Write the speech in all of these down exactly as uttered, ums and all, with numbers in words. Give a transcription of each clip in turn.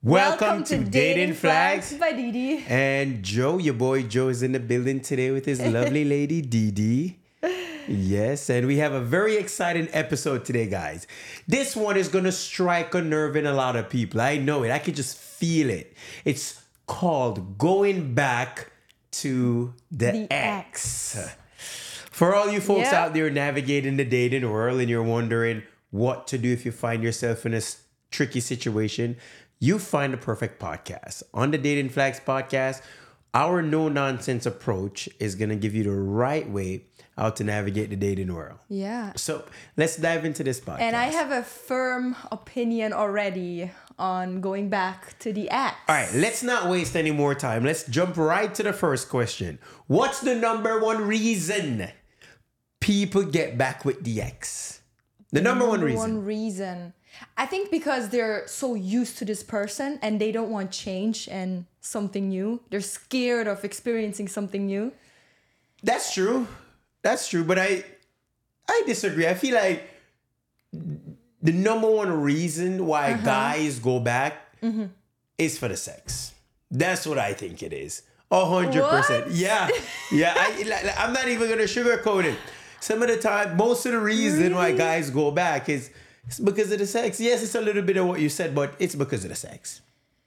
Welcome, Welcome to, to Dating Dating Flags. Flags by Didi. And Joe, your boy Joe, is in the building today with his lovely lady Didi. Yes, and we have a very exciting episode today, guys. This one is going to strike a nerve in a lot of people. I know it. I can just feel it. It's called Going Back to the, The Ex. Ex. For all you folks Yep. out there navigating the dating world and you're wondering what to do if you find yourself in a s- tricky situation, you find the perfect podcast. On the Dating Flags podcast, our no-nonsense approach is going to give you the right way how to navigate the dating world. Yeah. So let's dive into this podcast. And I have a firm opinion already on going back to the ex. All right, let's not waste any more time. Let's jump right to the first question. What's the number one reason people get back with the ex? The number, one reason. One reason. I think because they're so used to this person and they don't want change and something new. They're scared of experiencing something new. That's true. That's true. But I I disagree. I feel like the number one reason why Uh-huh. guys go back Mm-hmm. is for the sex. That's what I think it is. A hundred percent. What? Yeah. Yeah. I, like, like, I'm not even gonna sugarcoat it. Some of the time, most of the reason why Really? guys go back is it's because of the sex. Yes, it's a little bit of what you said, but it's because of the sex.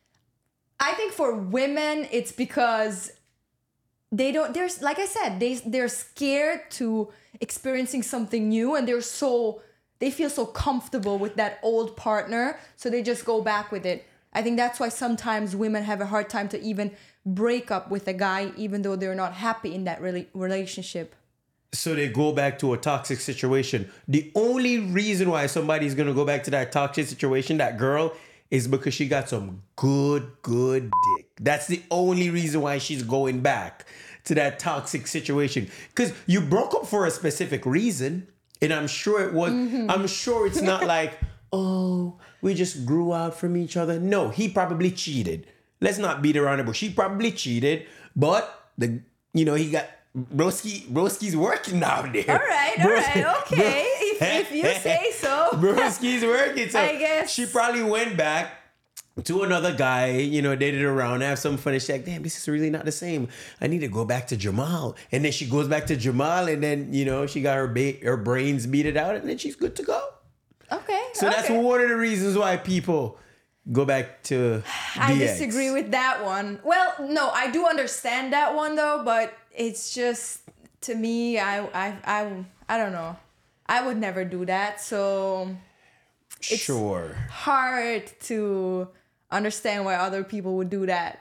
I think for women, it's because they don't, there's, like I said, they, they're scared to experiencing something new and they're so, they feel so comfortable with that old partner. So they just go back with it. I think that's why sometimes women have a hard time to even break up with a guy, even though they're not happy in that really relationship. So they go back to a toxic situation. The only reason why somebody's gonna go back to that toxic situation, that girl, is because she got some good, good dick. That's the only reason why she's going back to that toxic situation. Because you broke up for a specific reason. And I'm sure it was, I'm sure it's not like, oh, we just grew out from each other. No, he probably cheated. Let's not beat around the bush. He probably cheated, but the, you know, he got, Broski, Broski's working down there. All right, all right, okay. If, if you say so. Broski's working. So I guess. she probably went back to another guy, you know, dated around, have some fun. And she's like, damn, this is really not the same. I need to go back to Jamal. And then she goes back to Jamal, and then, you know, she got her ba- her brains beat it out, and then she's good to go. Okay. So that's okay. one of the reasons why people go back to I the ex. disagree with that one. Well, no, I do understand that one though, but it's just to me, I, I, I, I don't know. I would never do that. So it's Sure. hard to understand why other people would do that.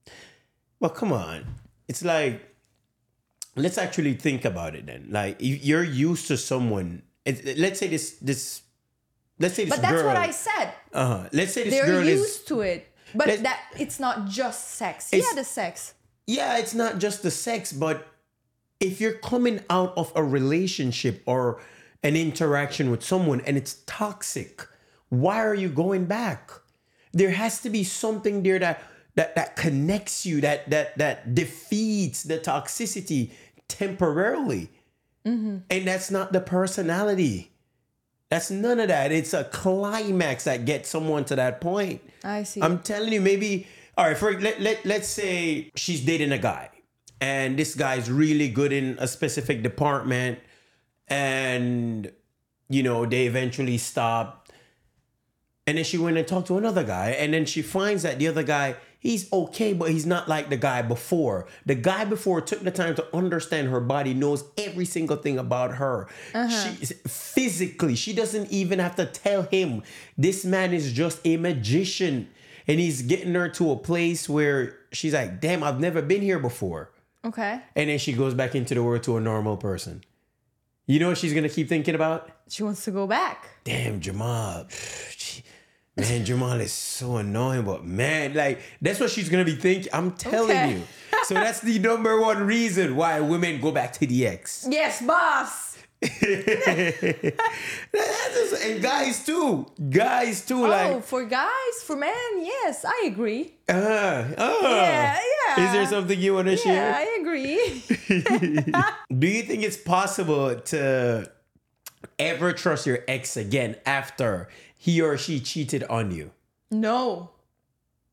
Well, come on. It's like, let's actually think about it then. Like, if you're used to someone, it, let's say this, this, let's say this But that's girl. what I said. Uh-huh. Let's say this They're girl used is. to it. But Let's- that it's not just sex. It's- Yeah, the sex. Yeah, it's not just the sex, but if you're coming out of a relationship or an interaction with someone and it's toxic, why are you going back? There has to be something there that that that connects you, that that that defeats the toxicity temporarily. And that's not the personality. That's none of that. It's a climax that gets someone to that point. I see. I'm telling you, maybe, all right, for let, let, let's say she's dating a guy and this guy's really good in a specific department and, you know, they eventually stop. And then she went and talked to another guy and then she finds that the other guy, he's okay, but he's not like the guy before. The guy before took the time to understand her body, knows every single thing about her. She physically, she doesn't even have to tell him. This man is just a magician. And he's getting her to a place where she's like, damn, I've never been here before. Okay. And then she goes back into the world to a normal person. You know what she's going to keep thinking about? She wants to go back. Damn, Jamal. She- Man, Jamal is so annoying, but man, like, that's what she's gonna be thinking. I'm telling Okay. you. So that's the number one reason why women go back to the ex. Yes, boss. And guys too. Guys too. Oh, Like, for guys, for men, yes, I agree. uh, uh, Yeah, yeah. Is there something you want to Yeah, share? I agree. Do you think it's possible to ever trust your ex again after he or she cheated on you? No.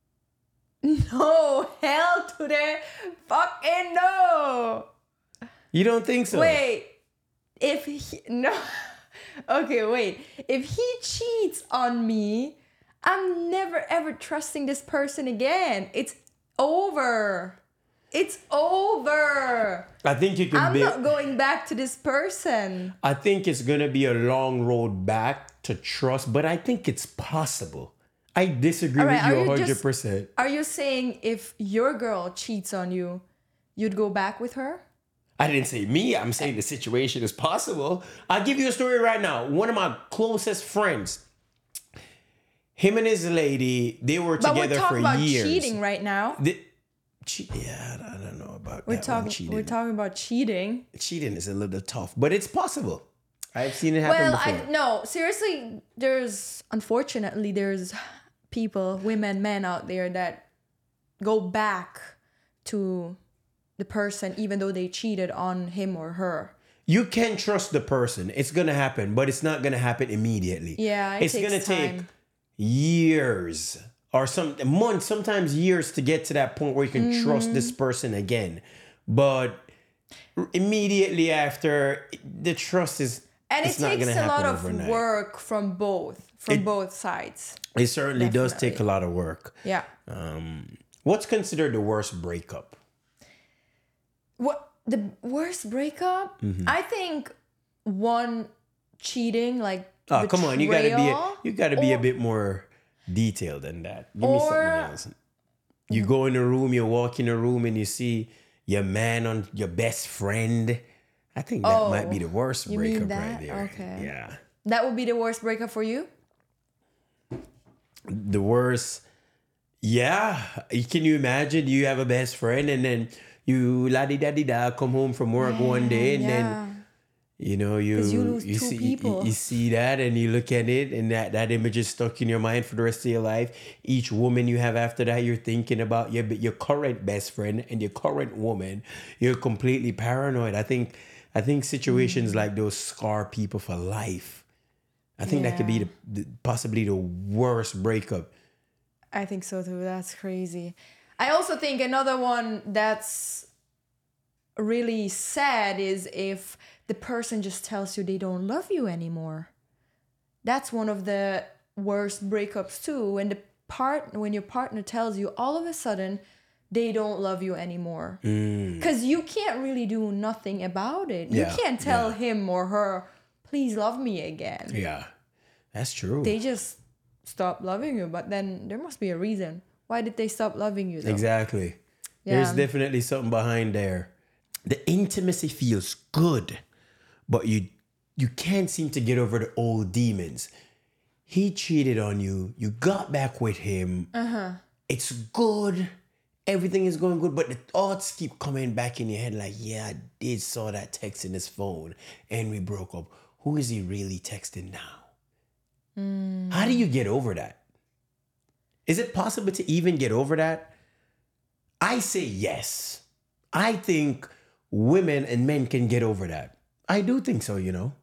No, hell to the fucking no. You don't think so? Wait, if he, no, okay, wait. If he cheats on me, I'm never ever trusting this person again. It's over. It's over. I think you can I'm be. not going back to this person. I think it's gonna be a long road back to trust, but I think it's possible. I disagree All right, with you are you one hundred just- percent. Are you saying if your girl cheats on you, you'd go back with her? I didn't say me. I'm saying the situation is possible. I'll give you a story right now. One of my closest friends, him and his lady, they were But we're together talking for about years. cheating right now. The, che- yeah, I don't know about We're that one, talking. cheating. We're talking about cheating. Cheating is a little tough, but it's possible. I've seen it happen Well, before. I no seriously. There's unfortunately there's people, women, men out there that go back to the person even though they cheated on him or her. You can trust the person. It's gonna happen, but it's not gonna happen immediately. Yeah, it it's takes gonna take time. years or some months, sometimes years to get to that point where you can trust this Mm-hmm. person again. But immediately after, the trust is And it's it not takes gonna a lot happen of overnight. work from both, from It- both sides. It certainly does take a Definitely. lot of work. Yeah. Um, what's considered the worst breakup? What the worst breakup? Mm-hmm. I think one cheating, like Oh, come on, you gotta be a, betrayal, you gotta be a or- bit more detailed than that. Give me something or- else. You go in a room, you walk in a room, and you see your man on your best friend. I think that Oh, might be the worst you mean breakup right that? there. Okay. Yeah, That would be the worst breakup for you. the worst. Yeah, can you imagine? You have a best friend, and then you la di da di da come home from work one day, and then Yeah. you know you 'Cause you lose two see you- people. You, see that and you look at it and that that image is stuck in your mind for the rest of your life. Each woman you have after that, you're thinking about your your current best friend and your current woman. You're completely paranoid. I think I think situations Mm. like those scar people for life. I think that could be Yeah. the, the possibly the worst breakup. I think so too. That's crazy. I also think another one that's really sad is if the person just tells you they don't love you anymore. That's one of the worst breakups too. When the part when your partner tells you all of a sudden they don't love you anymore. Because you can't really do nothing about it. Yeah, You can't tell yeah. him or her, please love me again. Yeah, that's true. They just stop loving you, but then there must be a reason. Why did they stop loving you though? Exactly. Yeah. There's definitely something behind there. The intimacy feels good, but you you can't seem to get over the old demons. He cheated on you. You got back with him. Uh-huh. It's good. Everything is going good, but the thoughts keep coming back in your head like, yeah, I did saw that text in his phone and we broke up. Who is he really texting now? How do you get over that? Is it possible to even get over that? I say yes. I think women and men can get over that. I do think so, you know.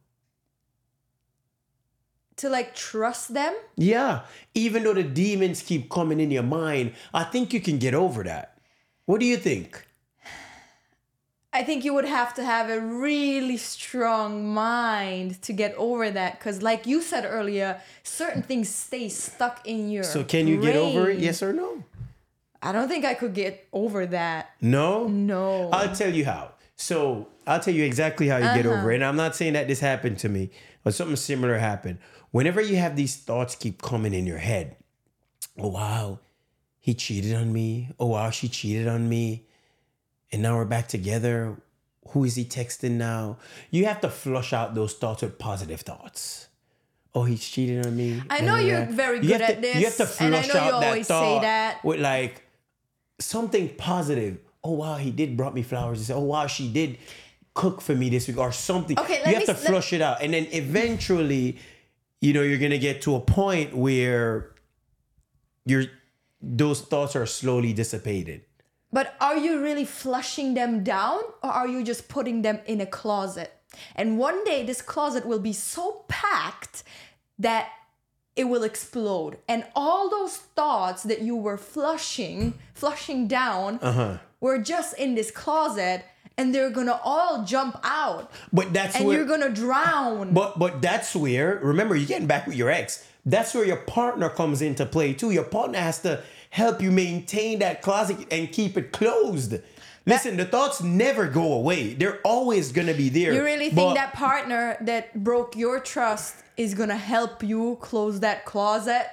To like trust them? Yeah. Even though the demons keep coming in your mind, I think you can get over that. What do you think? I think you would have to have a really strong mind to get over that. Because, like you said earlier, certain things stay stuck in your So can you get over it? brain. Yes or no? I don't think I could get over that. No? No. I'll tell you how. So I'll tell you exactly how you get over it. And I'm not saying that this happened to me, but something similar happened. Whenever you have these thoughts keep coming in your head, oh wow, he cheated on me. Oh wow, she cheated on me. And now we're back together. Who is he texting now? You have to flush out those thoughts with positive thoughts. Oh, he's cheating on me. I know Da, da, you're da. very You good have to- at this, You have to flush and I know out you that always say thought that. with like something positive. Oh wow, he did brought me flowers. He said, oh wow, she did cook for me this week or something. Okay, let you have me to s- let- flush it out. And then eventually, you know, you're gonna get to a point where your those thoughts are slowly dissipated. But are you really flushing them down, or are you just putting them in a closet? And one day this closet will be so packed that it will explode. And all those thoughts that you were flushing, flushing down, Uh-huh. were just in this closet, and they're gonna all jump out. But that's and where you're gonna drown. But but that's where, remember, you're getting back with your ex. That's where your partner comes into play too. Your partner has to help you maintain that closet and keep it closed. Listen, the thoughts never go away. They're always gonna be there. You really think But- that partner that broke your trust is gonna help you close that closet?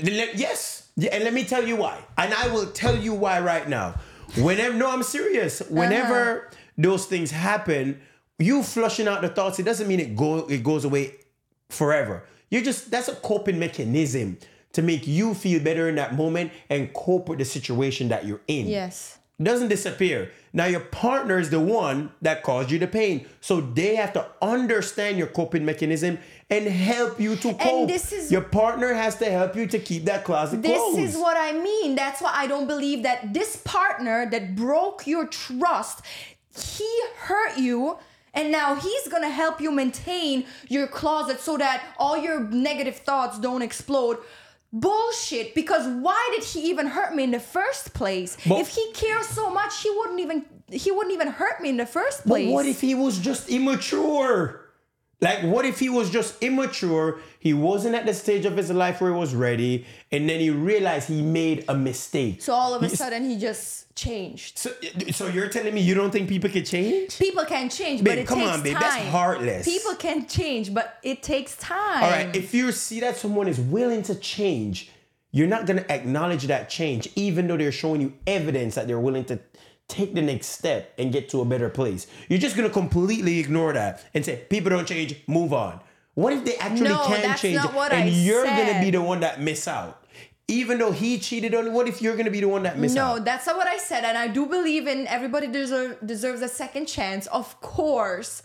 Yes. Yeah, and let me tell you why. And I will tell you why right now. Whenever, no, I'm serious. Whenever Uh-huh. those things happen, you flushing out the thoughts, it doesn't mean it go it goes away forever. You're just, that's a coping mechanism to make you feel better in that moment and cope with the situation that you're in. Yes. It doesn't disappear. Now your partner is the one that caused you the pain. So they have to understand your coping mechanism and help you to cope. this is- your partner has to help you to keep that closet This closed. is what I mean. That's why I don't believe that this partner that broke your trust, he hurt you, and now he's gonna help you maintain your closet so that all your negative thoughts don't explode. Bullshit, because why did he even hurt me in the first place? But- if he cares so much, he wouldn't even he wouldn't even hurt me in the first But place. what if he was just immature? Like, what if he was just immature? He wasn't at the stage of his life where he was ready, and then he realized he made a mistake. So all of a He's- sudden he just changed. So, so you're telling me you don't think people can change? People can change, Babe, but it come takes on, babe, time. that's heartless. People can change, but it takes time. All right, if you see that someone is willing to change, you're not going to acknowledge that change, even though they're showing you evidence that they're willing to take the next step and get to a better place. You're just going to completely ignore that and say, people don't change, move on. What if they actually No, can that's change not what and I you're going to said. be the one that miss out? Even though he cheated on you, what if you're going to be the one that miss out? No, that's not what I said. And I do believe in everybody deserve, deserves a second chance, of course.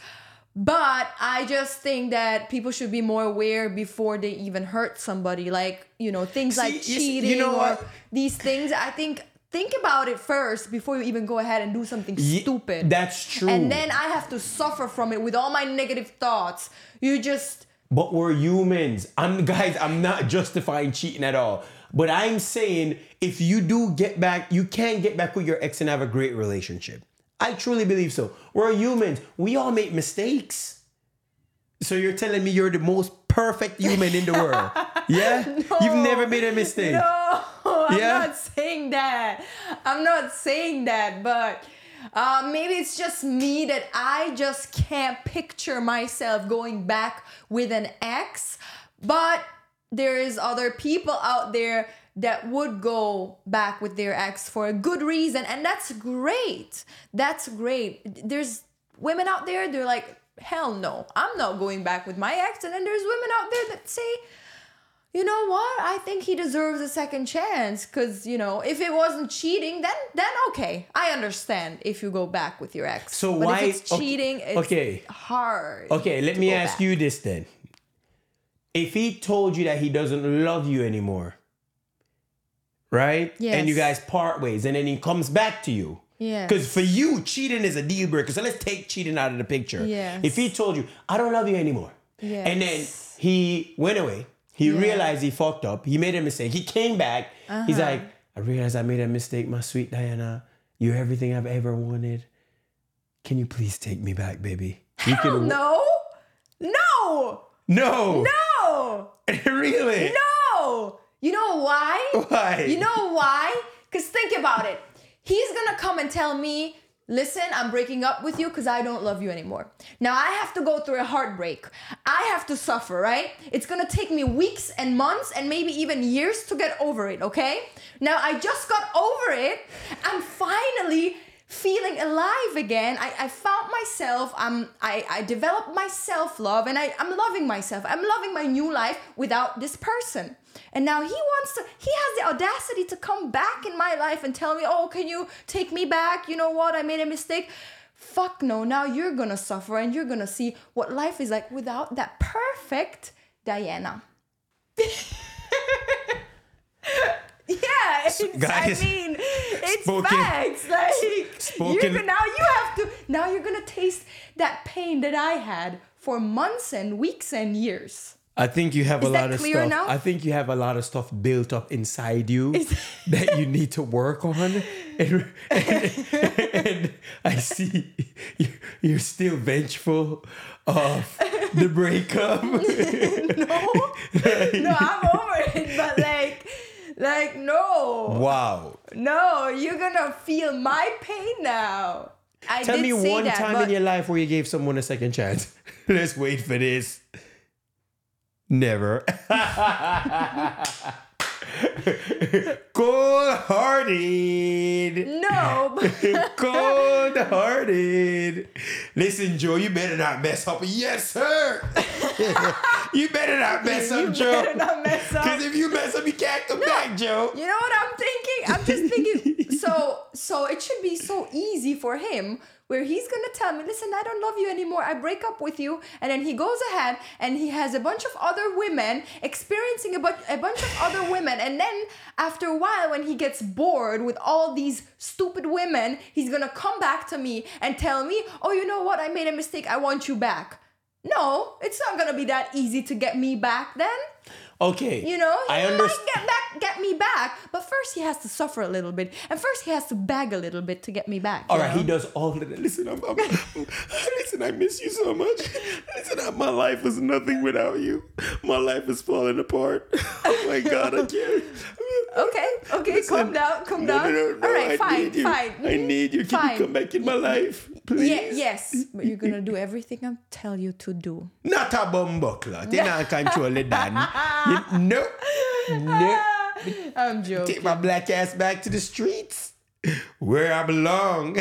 But I just think that people should be more aware before they even hurt somebody. Like, you know, things See, like you see- cheating you know or what? these things. I think, think about it first before you even go ahead and do something Ye- stupid. That's true. And then I have to suffer from it with all my negative thoughts. You just... But we're humans. I'm guys, I'm not justifying cheating at all. But I'm saying if you do get back, you can get back with your ex and have a great relationship. I truly believe so. We're humans. We all make mistakes. So you're telling me you're the most perfect human in the world? Yeah? No. You've never made a mistake. No, I'm Yeah? not saying that. I'm not saying that, but uh, maybe it's just me that I just can't picture myself going back with an ex. But there is other people out there that would go back with their ex for a good reason, and that's great. That's great. There's women out there, they're like, hell no, I'm not going back with my ex. And then there's women out there that say, you know what? I think he deserves a second chance because, you know, if it wasn't cheating, then then okay. I understand if you go back with your ex. So but why- if it's okay, cheating, it's okay. hard. Okay, let to me go ask back. you this then. If he told you that he doesn't love you anymore, right? Yes. And you guys part ways and then he comes back to you. Yes. Because for you, cheating is a deal breaker. So let's take cheating out of the picture. Yes. If he told you, I don't love you anymore. Yes. And then he went away. He Yeah. realized he fucked up. He made a mistake. He came back. He's Uh-huh. like, I realized I made a mistake, my sweet Diana. You're everything I've ever wanted. Can you please take me back, baby? You Hell can- no. No. No. No. Really? No. You know why? Why? You know why? Because think about it. He's going to come and tell me, listen, I'm breaking up with you because I don't love you anymore. Now I have to go through a heartbreak. I have to suffer, right? It's going to take me weeks and months and maybe even years to get over it, okay? Now I just got over it. I'm finally feeling alive again. I, I found myself. I'm, I, I developed my self-love and I, I'm loving myself. I'm loving my new life without this person. And now he wants to, he has the audacity to come back in my life and tell me, oh, can you take me back? You know what? I made a mistake. Fuck no. Now you're going to suffer and you're going to see what life is like without that perfect Diana. Yeah, it's, Guys, I mean, it's spoken- facts. Like, spoken- you're, now you have to, now you're going to taste that pain that I had for months and weeks and years. I think you have Is a that lot of clear stuff. now? I think you have a lot of stuff built up inside you Is- that you need to work on. And, and, and I see you- you're still vengeful of the breakup. no, no, I'm over it. But like, like no, Wow. no, you're gonna feel my pain now. I Tell did me say one that, time but in your life where you gave someone a second chance. Let's wait for this. Never. Cold-hearted. no. But Cold-hearted. Listen, Joe, you better not mess up. Yes, sir. You better not mess you up, Joe. better not mess up. Because if you mess up, you can't come back, Joe. You know what I'm thinking? I'm just thinking. So, so it should be so easy for him, where he's gonna tell me, "Listen, I don't love you anymore. I break up with you," and then he goes ahead and he has a bunch of other women, experiencing a, bu- a bunch of other women, and then after a while, when he gets bored with all these stupid women, he's gonna come back to me and tell me, "Oh, you know what? I made a mistake. I want you back." No, it's not gonna be that easy to get me back then. Okay. You know, he I might understand. get back, get me back, but first he has to suffer a little bit, and first he has to beg a little bit to get me back. All you right, know? he does all of that. Listen, I'm, I'm, listen, I miss you so much. Listen, I- my life is nothing without you. My life is falling apart. Oh my God, I can't. Okay, okay, Listen, calm down, calm no, down. no, no, no, All right, I fine, need you. fine. I need you. Can Fine. you come back in my life, please? Yeah, yes, but you're gonna do everything I tell you to do. Not a bumbuckler. They not control it, Dan. You, no, no. I'm joking. Take my black ass back to the streets where I belong.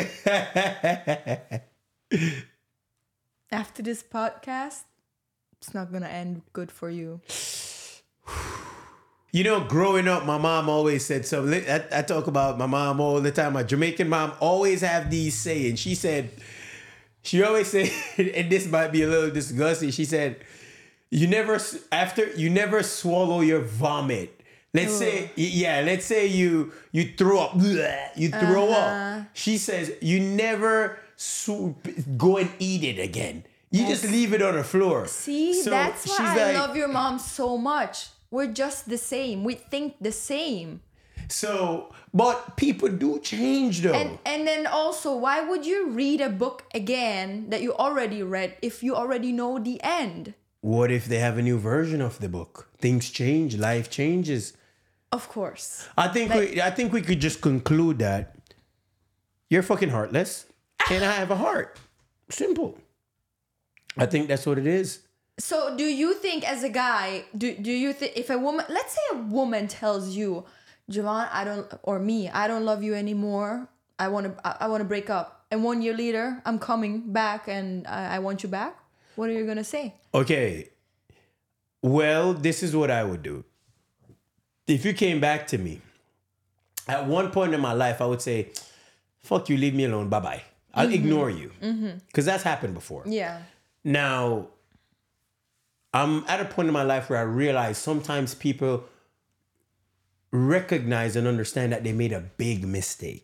After this podcast, it's not gonna end good for you. You know, growing up, my mom always said something. I, I talk about my mom all the time. My Jamaican mom always have these sayings. She said, she always said, and this might be a little disgusting. She said, you never, s- after, you never swallow your vomit. Let's say, yeah, let's say you, you throw up, bleh, you throw up. She says, you never sw- go and eat it again. You just leave it on the floor. See, So that's why she's I like- love your mom so much. We're just the same. We think the same. So, but people do change though. And and then also, why would you read a book again that you already read if you already know the end? What if they have a new version of the book? Things change, life changes. Of course. I think Like- we I think we could just conclude that you're fucking heartless and I have a heart. Simple. I think that's what it is. So do you think as a guy, do, do you think if a woman, let's say a woman tells you, Javon, I don't, or me, I don't love you anymore. I want to, I, I want to break up. And one year later, I'm coming back and I, I want you back. What are you going to say? Okay. Well, this is what I would do. If you came back to me, at one point in my life, I would say, fuck you, leave me alone, bye-bye. I'll ignore you. Because that's happened before. Yeah. Now, I'm at a point in my life where I realize sometimes people recognize and understand that they made a big mistake.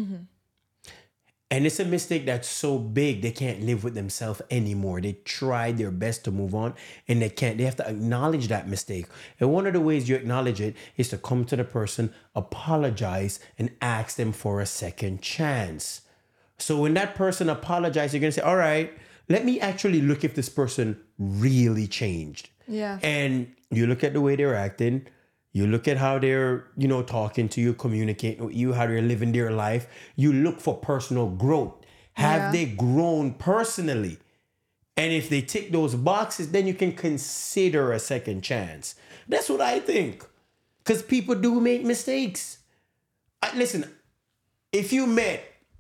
And it's a mistake that's so big they can't live with themselves anymore. They tried their best to move on and they can't. They have to acknowledge that mistake. And one of the ways you acknowledge it is to come to the person, apologize, and ask them for a second chance. So when that person apologizes, you're going to say, all right, let me actually look if this person really changed. Yeah. And you look at the way they're acting. You look at how they're, you know, talking to you, communicating with you, how they're living their life. You look for personal growth. Have Yeah. they grown personally? And if they tick those boxes, then you can consider a second chance. That's what I think. Because people do make mistakes. I, listen, if you met,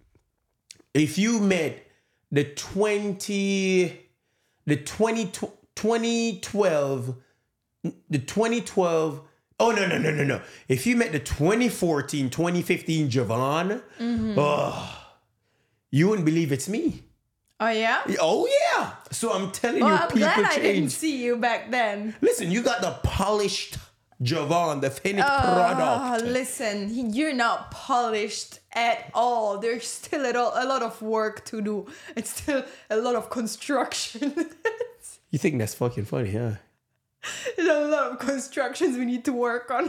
if you met the twenty, the twenty, twenty twelve, the twenty twelve, oh, no, no, no, no, no. If you met the twenty fourteen, twenty fifteen Javon, oh, you wouldn't believe it's me. Oh, yeah? Oh, yeah. So I'm telling Well, you, I'm people glad I didn't change. see you back then. Listen, you got the polished Javon, the finished Oh, product. listen, he- you're not polished at all. There's still a, lo- a lot of work to do. It's still a lot of construction. You think that's fucking funny, huh? There's a lot of constructions we need to work on.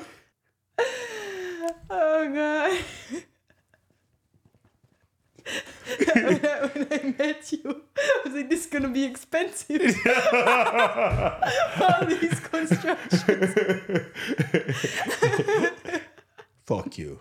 Oh God. when, I, when I met you, I was like, this is gonna be expensive. All these constructions. Fuck you.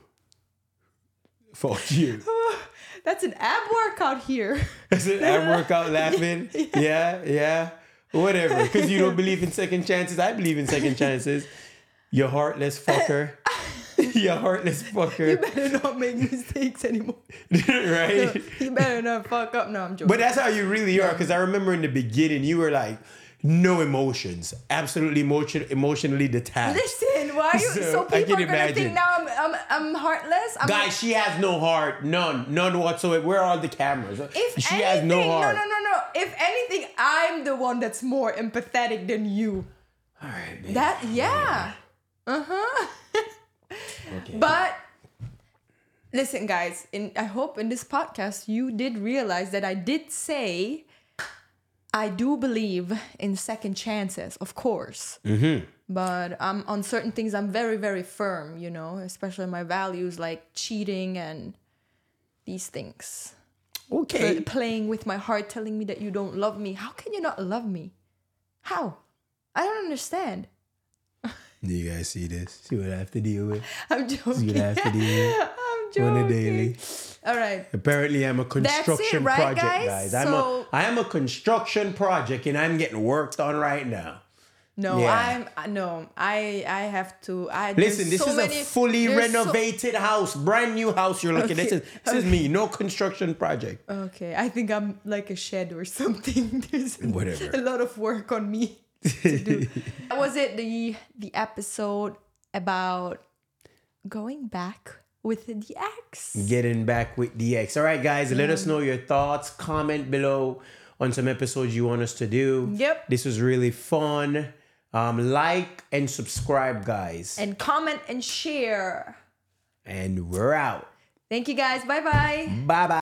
Fuck you. That's an ab workout here. That's an ab workout laughing. Yeah, yeah. Whatever. Because you don't believe in second chances. I believe in second chances. You heartless fucker. You heartless fucker. You better not make mistakes anymore. Right? No, you better not fuck up. No, I'm joking. But that's how you really are. Because I remember in the beginning, you were like, no emotions. Absolutely emotion, emotionally detached. Listen, why are you... So, So, I people can are going to imagine. think now I'm, I'm, I'm heartless? I'm Guys, she has no heart. None. None whatsoever. Where are all the cameras? If she anything, has no heart. No, no, no, no. If anything, I'm the one that's more empathetic than you. All right, babe. That, yeah. Uh-huh. Okay. But listen, guys, in I hope in this podcast you did realize that I did say I do believe in second chances, of course. Mm-hmm. But um, on certain things, I'm very, very firm, you know, especially my values like cheating and these things. Okay. Pl- playing with my heart, telling me that you don't love me. How can you not love me? How? I don't understand. Do you guys see this? See what I have to deal with? I'm joking. See what I have to deal with? I'm joking. On a daily. All right. Apparently, I'm a construction right, project, guys? guys. I'm So- a I am a construction project, and I'm getting worked on right now. No, Yeah. I'm no. I I have to. I Listen, there's this so is many, a fully there's so- renovated house, brand new house. You're looking. Okay, This is this is me. No construction project. Okay, I think I'm like a shed or something. There's Whatever. a lot of work on me to do. Was it the the episode about going back with the ex? Getting back with the ex. All right, guys. Let us know your thoughts. Comment below on some episodes you want us to do. Yep. This was really fun. Um, like and subscribe, guys. And comment and share. And we're out. Thank you guys. Bye bye. Bye bye.